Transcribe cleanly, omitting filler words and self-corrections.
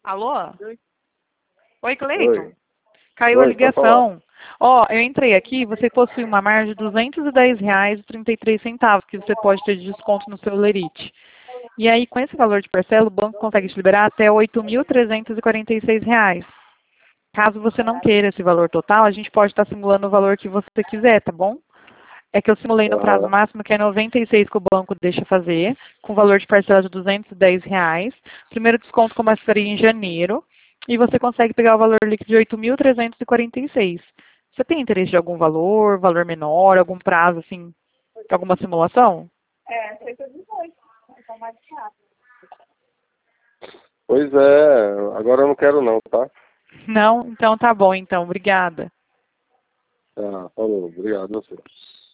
Alô? Oi, Cleiton. Oi. Caiu a Oi, pode falar. ligação. Ó, eu entrei aqui, você possui uma margem de R$ 210,33 que você pode ter de desconto no seu Lerite. E aí, com esse valor de parcela, o banco consegue te liberar até R$ 8.346. Caso você não queira esse valor total, a gente pode estar simulando o valor que você quiser, tá bom? É que eu simulei no prazo Aham. máximo, que é 96 que o banco deixa fazer, com valor de parcela de R$ 210. Primeiro desconto começaria em janeiro, e você consegue pegar o valor líquido de 8.346. Você tem interesse de algum valor, valor menor, algum prazo, assim, alguma simulação? Pois é, agora eu não quero não, tá? Não? Então tá bom, então. Obrigada. Tá, falou. Obrigado, você.